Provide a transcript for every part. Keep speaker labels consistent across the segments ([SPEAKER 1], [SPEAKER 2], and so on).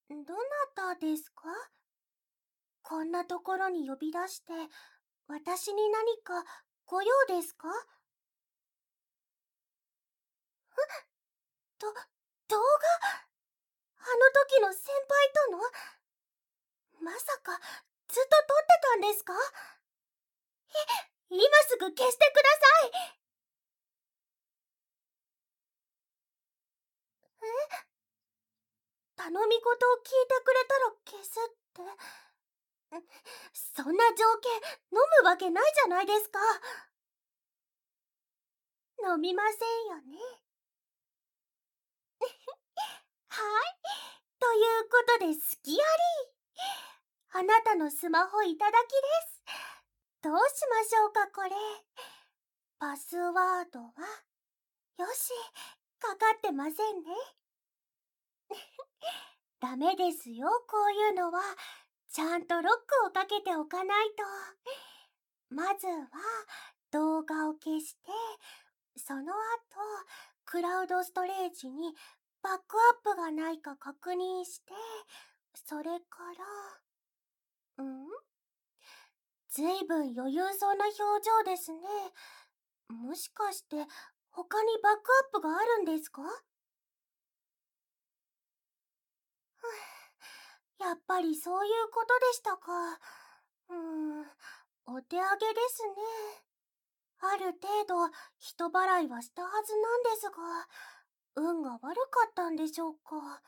[SPEAKER 1] どなたですか？こんなところに呼び出して、私に何かご用ですか？動画？あの時の先輩との？まさか、ずっと撮ってたんですか？今すぐ消してください！頼み事を聞いてくれたら消すって。そんな条件、飲むわけないじゃないですか。飲みませんよね。はい。ということで、すきあり。あなたのスマホいただきです。どうしましょうか、これ。パスワードは、よし、かかってませんね。ダメですよ、こういうのは。ちゃんとロックをかけておかないと。まずは、動画を消して、その後、クラウドストレージにバックアップがないか確認して、それから、ずいぶん余裕そうな表情ですね。もしかして、他にバックアップがあるんですか？やっぱりそういうことでしたか。お手上げですね。ある程度、人払いはしたはずなんですが、運が悪かったんでしょうか。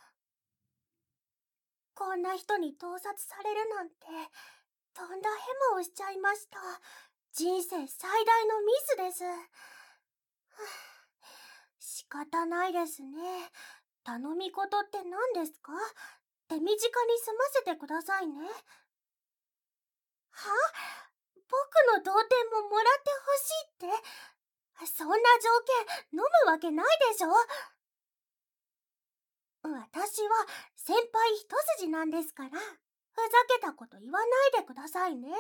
[SPEAKER 1] こんな人に盗撮されるなんて、とんだヘマをしちゃいました。人生最大のミスです。仕方ないですね。頼み事って何ですか？手短に済ませてくださいね。は？僕の童貞ももらってほしいって？そんな条件飲むわけないでしょ。私は先輩一筋なんですから、ふざけたこと言わないでくださいね。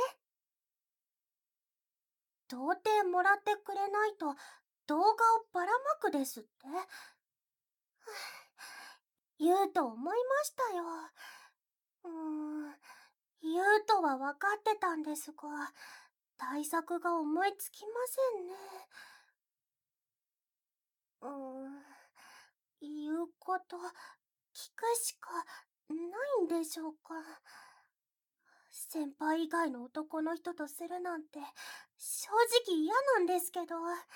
[SPEAKER 1] 童貞もらってくれないと動画をばらまくですって？言うと思いましたよ。うーん、言うとは分かってたんですが、対策が思いつきませんね。うーん、言うこと、聞くしかないんでしょうか。先輩以外の男の人とするなんて、正直嫌なんですけど。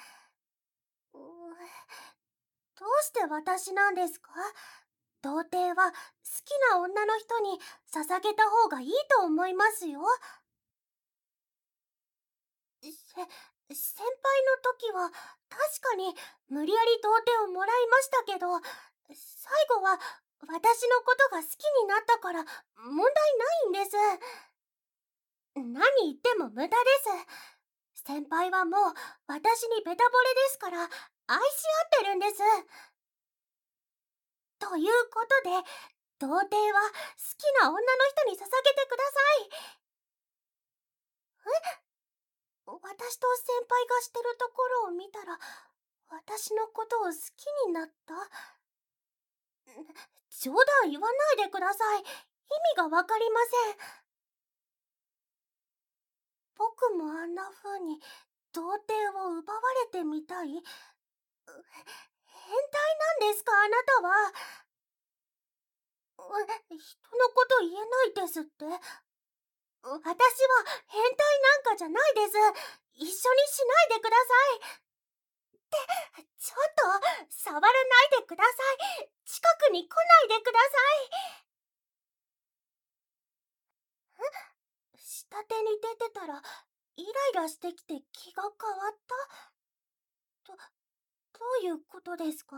[SPEAKER 1] どうして私なんですか？童貞は好きな女の人に捧げた方がいいと思いますよ。先輩の時は確かに無理やり童貞をもらいましたけど、最後は私のことが好きになったから問題ないんです。何言っても無駄です。先輩はもう私にベタ惚れですから愛し合ってるんです。ということで、童貞は好きな女の人に捧げてください。私と先輩がしてるところを見たら、私のことを好きになった？冗談言わないでください。意味がわかりません。僕もあんな風に童貞を奪われてみたい？変態なんですか、あなたは。人のこと言えないですって？私は変態なんかじゃないです。一緒にしないでください。ちょっと、触らないでください。近くに来ないでください。下手に出てたら、イライラしてきて気が変わった？どういうことですか？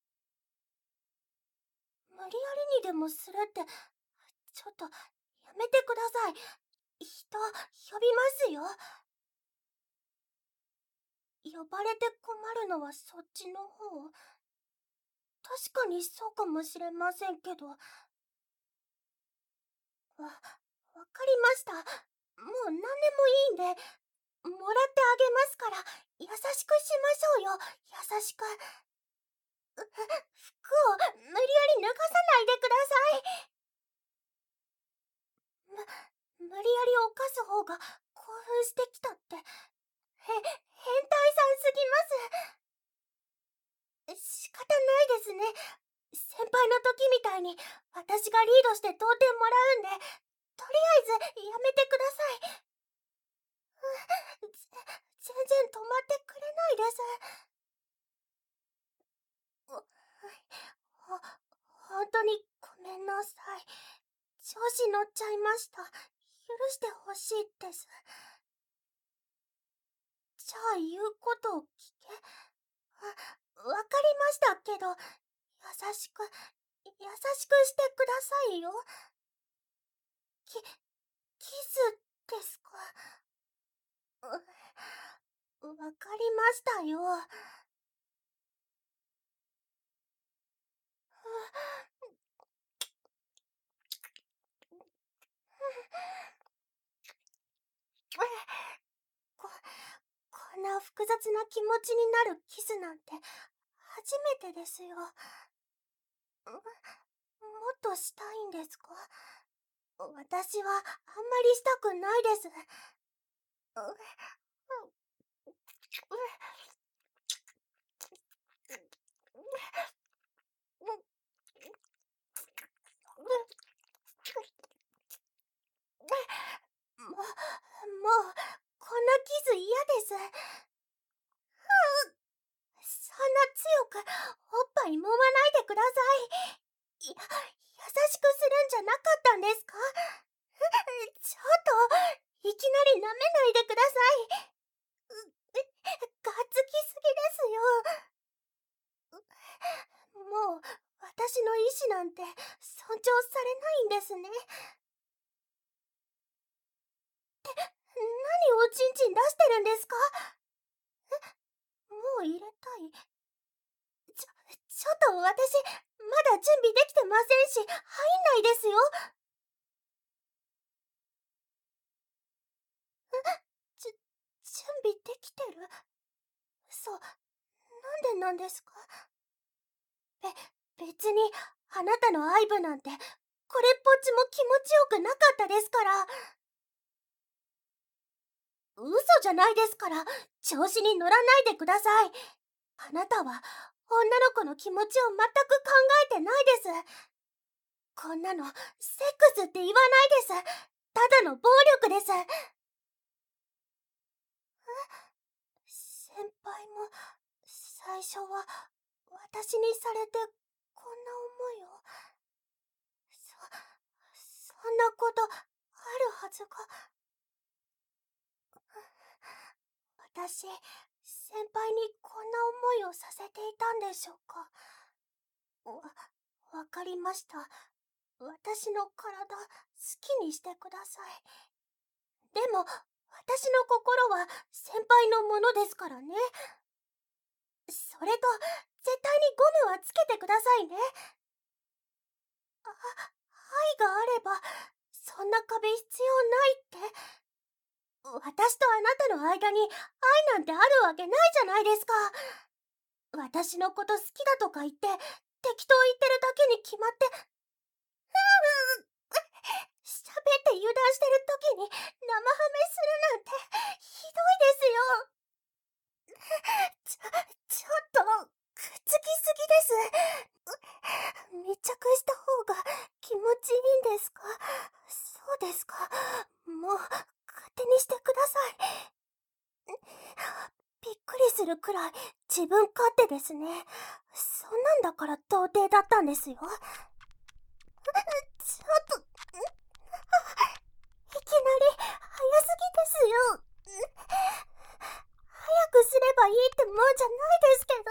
[SPEAKER 1] 無理やりにでもするって、ちょっと、やめてください。人、呼びますよ。呼ばれて困るのはそっちの方？確かにそうかもしれませんけど。わかりました。もう何でもいいんで、もらってあげますから、優しくしましょうよ。優しく。服を無理やり脱がさないでください。 りを犯す方が興奮してきたって、変態さんすぎます。仕方ないですね。先輩の時みたいに私がリードして同点もらうんで、とりあえずやめてください。全然止まってくれないです。本当にごめんなさい。調子乗っちゃいました。許してほしいです。じゃあ言うことを聞け。わかりましたけど、優しくしてくださいよ。キスですか。わかりましたよ。こ、こんな複雑な気持ちになるキスなんて初めてですよ。もっとしたいんですか？私はあんまりしたくないです。もう、こんなキス嫌です。そんな強くおっぱい揉まないでください。優しくするんじゃなかったんですか？ちょっと、いきなり舐めないでください。がっつきすぎですよ。もう、私の意志なんて尊重されないんですね。何をちんちん出してるんですか？もう入れたい。ちょっと私、まだ準備できてませんし、入んないですよ。じゅ、準備できてる？嘘、なんでなんですか？別に、あなたの愛撫なんて、これっぽっちも気持ちよくなかったですから。嘘じゃないですから、調子に乗らないでください。あなたは、女の子の気持ちを全く考えてないです。こんなの、セックスって言わないです。ただの暴力です。先輩も、最初は、私にされて、こんな思いを。そんなこと、あるはずが。私、先輩にこんな思いをさせていたんでしょうか。わかりました。私の体、好きにしてください。でも、私の心は先輩のものですからね。それと、絶対にゴムはつけてくださいね。愛があれば、そんな壁必要ないって。私とあなたの間に愛なんてあるわけないじゃないですか。私のこと好きだとか言って、適当言ってるだけに決まって、喋って油断してる時に生ハメするなんて、ひどいですよ。ちょっと、くっつきすぎです。密着した方が気持ちいいんですか？そうですか。もう、勝手にしてください。びっくりするくらい自分勝手ですね。そんなんだから童貞だったんですよ。ちょっと、いきなり早すぎですよ。早くすればいいってもんじゃないですけ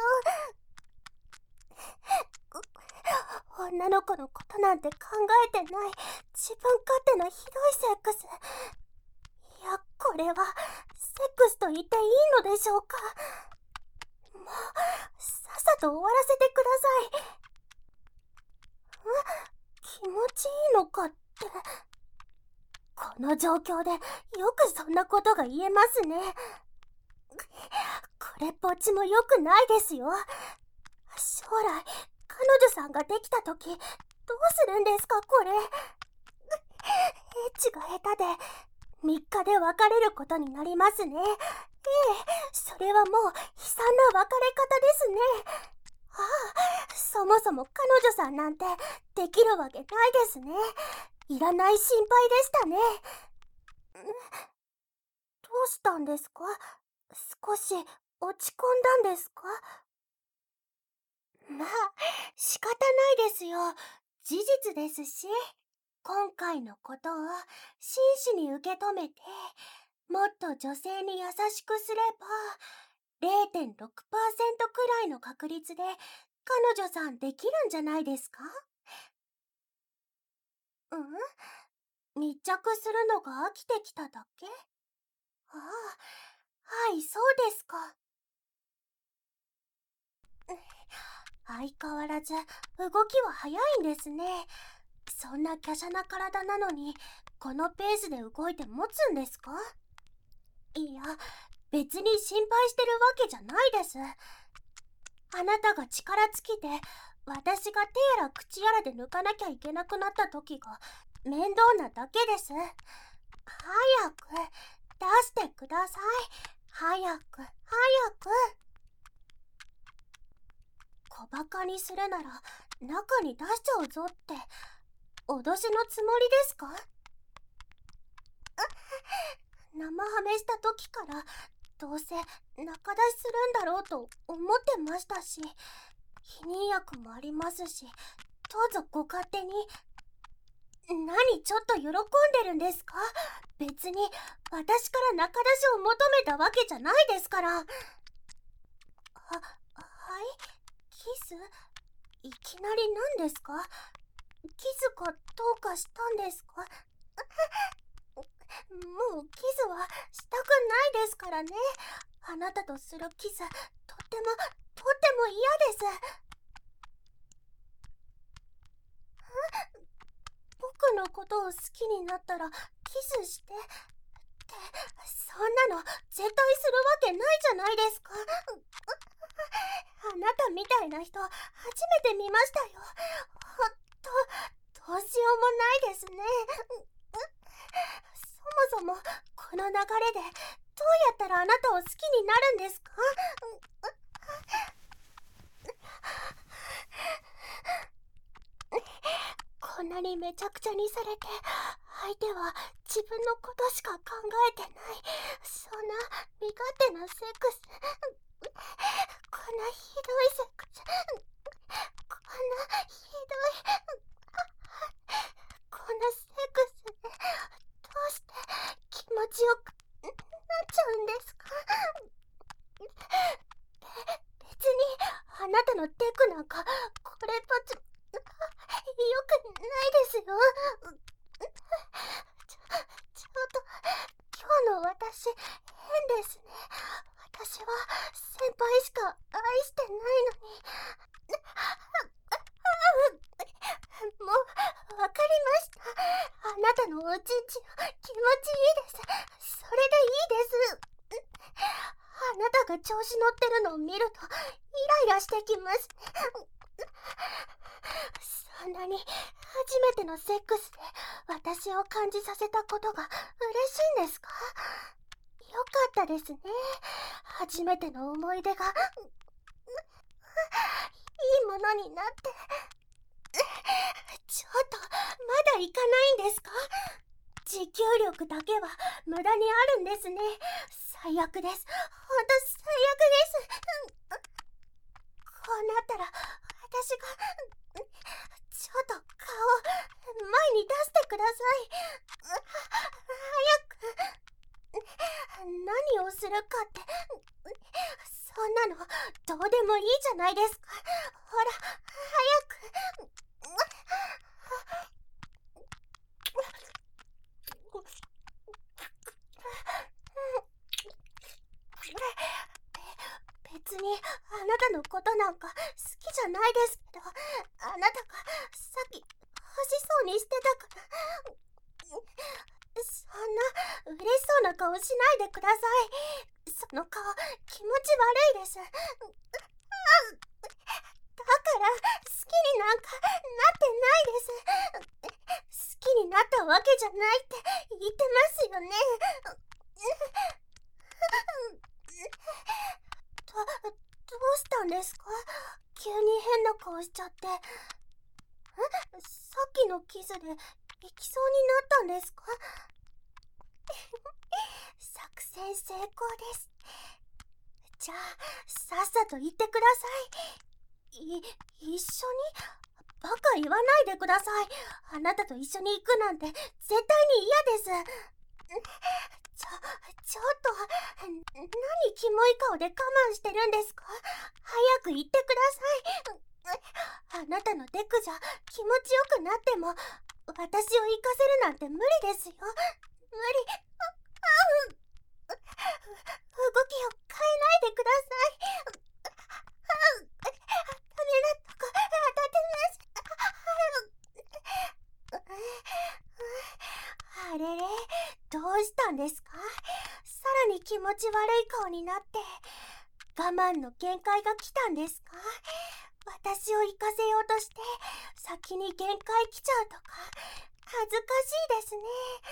[SPEAKER 1] ど。女の子のことなんて考えてない自分勝手なひどいセックス。いや、これはセックスと言っていいのでしょうか。もう、さっさと終わらせてください。気持ちいいのかって。この状況でよくそんなことが言えますね。これっぽっちも良くないですよ。将来、彼女さんができた時、どうするんですか、これ。エッチが下手で、 3日で別れることになりますね。ええ、それはもう悲惨な別れ方ですね。ああ、そもそも彼女さんなんてできるわけないですね。いらない心配でしたね。どうしたんですか？少し落ち込んだんですか？まあ、仕方ないですよ。事実ですし、今回のことを真摯に受け止めて、もっと女性に優しくすれば、0.6%くらいの確率で彼女さんできるんじゃないですか？密着するのが飽きてきただけ？ああ、はい、そうですか。相変わらず動きは早いんですね。そんな華奢な体なのに、このペースで動いて持つんですか？いや、別に心配してるわけじゃないです。あなたが力尽きて、私が手やら口やらで抜かなきゃいけなくなった時が面倒なだけです。早く出してください。早く、早く。小バカにするなら中に出しちゃうぞって脅しのつもりですか？生ハメした時からどうせ中出しするんだろうと思ってましたし、避妊薬もありますし、どうぞご勝手に。何ちょっと喜んでるんですか？別に私から中出しを求めたわけじゃないですから。はい？キス？いきなり何ですか？キスかどうかしたんですか？もうキスはしたくないですからね。あなたとするキス、とっても嫌です。僕のことを好きになったらキスしてって、そんなの絶対するわけないじゃないですか。あなたみたいな人初めて見ましたよ。ほんとどうしようもないですね。そもそもこの流れでどうやったらあなたを好きになるんですか？こんなにめちゃくちゃにされて、相手は自分のことしか考えてない。そんな身勝手なセックス。こんなひどいセックス。こんなひどい。こんなセックスでどうして気持ちよくなっちゃうんですか？別にあなたのテクなんかこれっぽっちもよくないですよ。ちょっと今日の私変ですね。私は先輩しか愛してないのに。もうわかりました。あなたのおちんち気持ちいいです。それでいいです。あなたが調子乗ってるのを見るとイライラしてきます。そんなに初めてのセックスで私を感じさせたことが嬉しいんですか？よかったですね。初めての思い出がいいものになって。ちょっとまだ行かないんですか？持久力だけは無駄にあるんですね。最悪です。ほんと最悪です。こうなったら私がちょっと顔前に出してください。早く。何をするかってそんなのどうでもいいじゃないですか。ほら早く。別にあなたのことなんか好きじゃないですけど、あなたがさっき欲しそうにしてたから。そんな嬉しそうな顔しないでください。その顔気持ち悪いです。だから好きになんかなってないです。好きになったったわけじゃないって言ってますよね。どうしたんですか？急に変な顔しちゃって。さっきのキスで行きそうになったんですか？作戦成功です。じゃあ、さっさと言ってください。一緒にバカ言わないでください。あなたと一緒に行くなんて絶対に嫌です。ちょっと、何キモい顔で我慢してるんですか？早く言ってください。あなたのデクじゃ気持ちよくなっても、私を行かせるなんて無理ですよ。無理。動きを変えないでください。ダメなとこ当たってます。あれれ、どうしたんですか？さらに気持ち悪い顔になって、我慢の限界が来たんですか？私を行かせようとして、先に限界来ちゃうとか、恥ずかしいですね。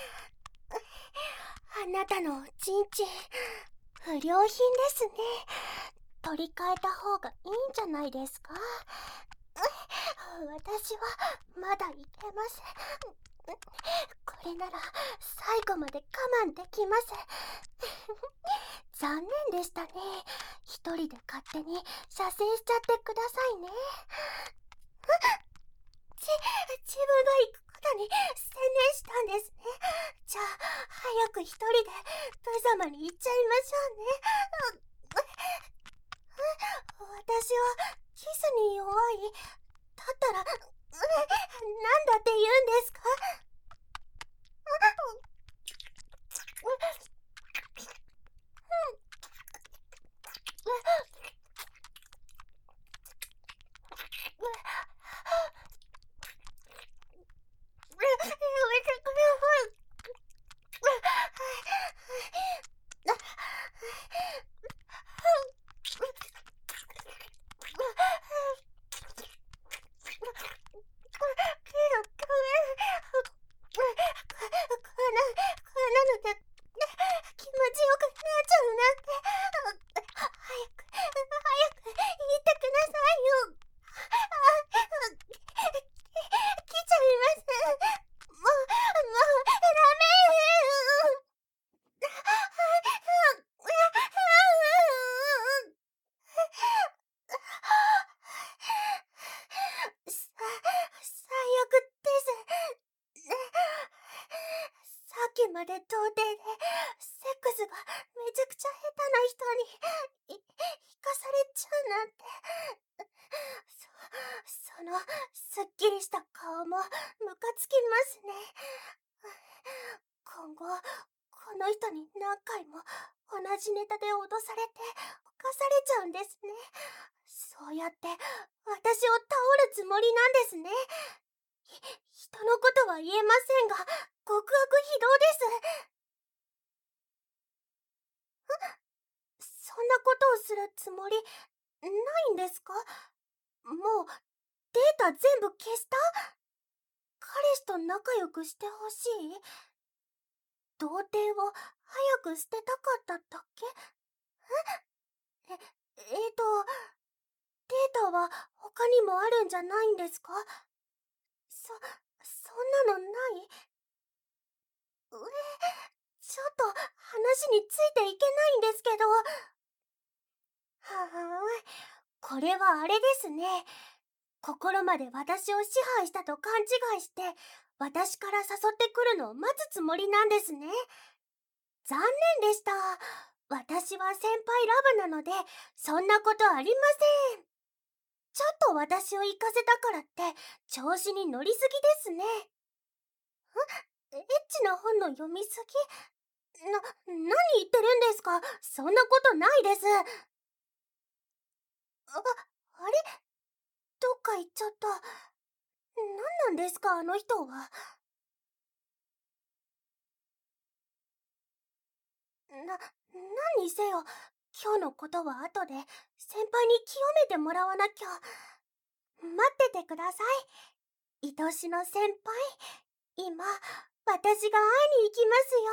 [SPEAKER 1] あなたのおちんちん、不良品ですね。取り替えた方がいいんじゃないですか？私はまだいけません。これなら最後まで我慢できます。残念でしたね。一人で勝手に射精しちゃってくださいね。自分が行くことに専念したんですね。じゃあ、早く一人で無様に行っちゃいましょうね。私はキスに弱い。だったら、なんだって言うんですか？やめてください。けど、こんなので気持ちよくなっちゃうなんて。早く言ってくださいよ。来ちゃいます。ダメ。最悪です。さっきまで童貞で、セックスがめちゃくちゃ下手な人に、引かされちゃうなんて。その、すっきりした顔も、ムカつきますね。今後、この人に何回も同じネタで脅されて、犯されちゃうんですね。そうやって私を倒るつもりなんですね。人のことは言えませんが、極悪非道です。そんなことをするつもりないんですか？もうデータ全部消した？彼氏と仲良くしてほしい？童貞を早く捨てたかっただけ？え、データは他にもあるんじゃないんですか？そんなのない？ちょっと話についていけないんですけど。はーい。これはあれですね。心まで私を支配したと勘違いして、私から誘ってくるのを待つつもりなんですね。残念でした。私は先輩ラブなので、そんなことありません。ちょっと私を行かせたからって、調子に乗りすぎですね。エッチな本の読みすぎ？何言ってるんですか？そんなことないです。あれ、どっか行っちゃった。何なんですか、あの人は。何にせよ、今日のことは後で先輩に清めてもらわなきゃ。待っててください。愛しの先輩。 今、私が会いに行き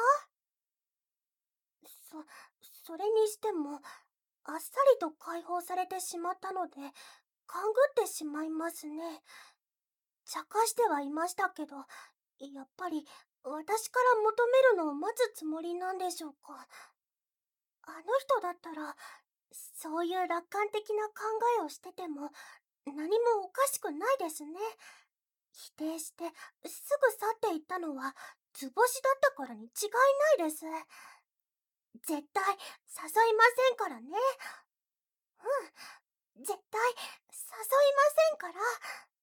[SPEAKER 1] ますよ。それにしても、あっさりと解放されてしまったので、勘ぐってしまいますね。茶化してはいましたけど、やっぱり私から求めるのを待つつもりなんでしょうか。あの人だったら、そういう楽観的な考えをしてても、何もおかしくないですね。否定して、すぐ去っていったのは、図星だったからに違いないです。絶対、誘いませんからね。うん、絶対、誘いませんから。